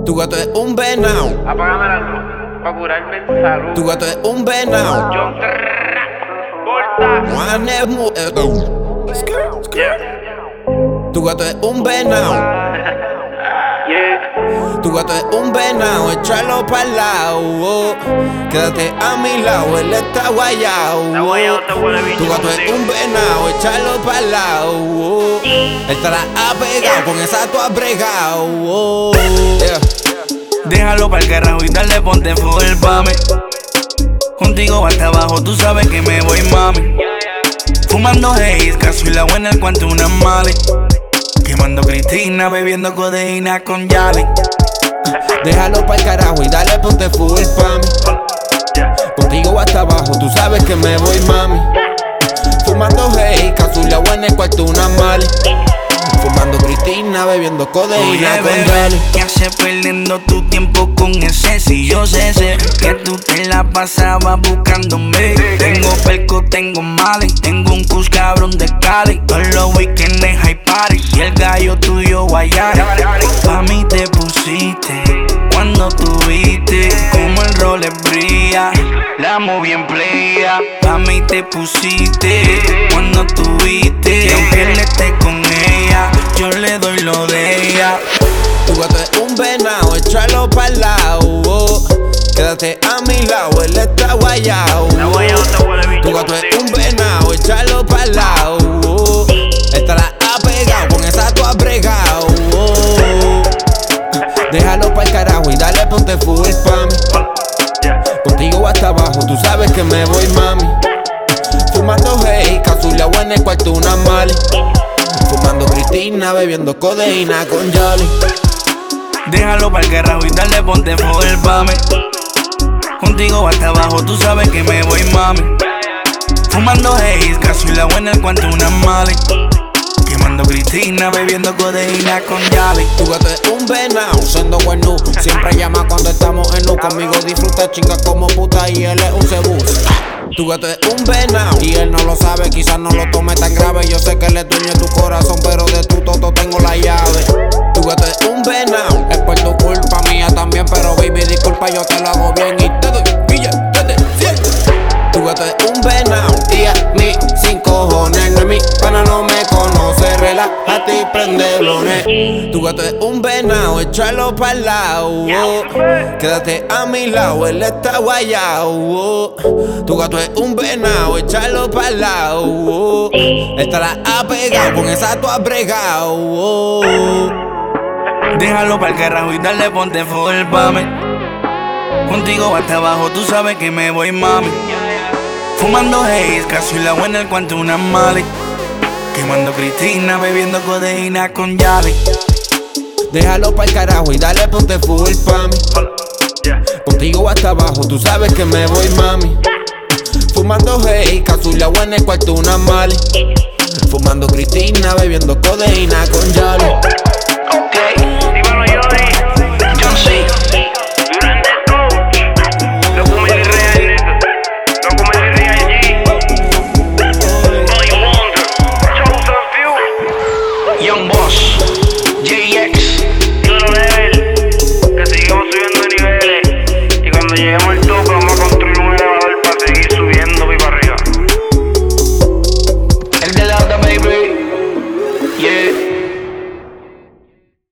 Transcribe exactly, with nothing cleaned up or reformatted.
Tu gato es un venado. Apágame la luz pa' curarme en salud. Tu gato es un venado. John Trrrra, Porta. Juan es mu- eh, oh. Yeah. Tu gato es un venado. Yeah. Tu gato es un venado, échalo pa'l lado. Oh. Quédate a mi lado, él está guayao. Está guayao, está huele bicho Tu gato es contigo. un venado, échalo pa'l lado. Oh. Él te la ha pegado, con esa tú has bregado. Oh. Yeah. Déjalo pa'l carajo y dale ponte full pa' mí. Contigo hasta abajo, tú sabes que me voy, mami. Fumando haze, caso y la buena el cuanto una mali. Quemando Cristina, bebiendo codeína con Yali. Déjalo pa'l carajo y dale ponte full pa' mí. Contigo hasta abajo, tú sabes que me voy, mami. Fumando hey, cazuela buena, el cuarto una mali. Fumando Cristina, bebiendo codeína Oye, con bebé, Yali. ¿qué haces perdiendo tu tiempo con ese? Si yo sé, sé que tú te la pasabas buscándome. Tengo perco, tengo mali, tengo un cus cabrón de Cali. Todos los weekends high party y el gallo tuyo guayari. Pa' mí te pusiste cuando tuviste como el roller brilla, la movie en playa. Pa' mí te pusiste cuando tuviste y aunque él esté con ella, yo le doy lo de ella. Tu gato es un venado, échalo pa'l lado. Oh. Quédate a mi lado, él está guayao. Está guayao, está huele bicho Tu gato es contigo. un venado, échalo pa'l lado. Oh. Él te la ha pegado, con esa tú has bregado. Oh. Déjalo pa'l carajo y dale ponte full pa' mí. Yeah. Contigo hasta abajo, tú sabes que me voy, mami. Fumando hey, cazuela buena, el cuarto una mali. Fumando Cristina, bebiendo codeína con Yali. Déjalo pa'l carajo y dale ponte full pa' mí. Contigo hasta abajo, tú sabes que me voy, mami. Fumando haze, caso y la buena el cuanto una mali. Quemando Cristina, bebiendo codeína con Yali. Tu gato es un venado, siendo bueno. Siempre llama cuando estamos en luz. Conmigo disfruta, chinga como puta y él es un cebú. Tu gato es un venado y él no lo sabe, quizás no lo tome tan grave. Yo sé que él es dueño de tu corazón, pero de tu toto tengo la llave. Tu gato es un venado, es por tu culpa mía también, pero baby disculpa, yo te lo hago bien y te doy billete de cien. Tu gato es un venado y a mí sin cojones, no es mi pana, no me conoce, relájate y prende blones. Tu gato es un venado, échalo pa'l lado. Oh. Quédate a mi lado, él está guayao. Oh. Tu gato es un venado, échalo pa'l lado. Oh. Él te la ha pegado, con esa tú has bregado. Oh. Déjalo pa'l carajo y dale ponte full pa' mí. Contigo hasta abajo, tú sabes que me voy, mami. Fumando haze, caso y la buena el cuanto una mali. Quemando Cristina, bebiendo codeína con Yali. Déjalo pa'l carajo y dale ponte full pa' mí. Yeah. Contigo hasta abajo, tú sabes que me voy, mami. Fumando hey, cazuela buena, el cuarto una mali. Fumando Cristina, bebiendo codeína con Yali.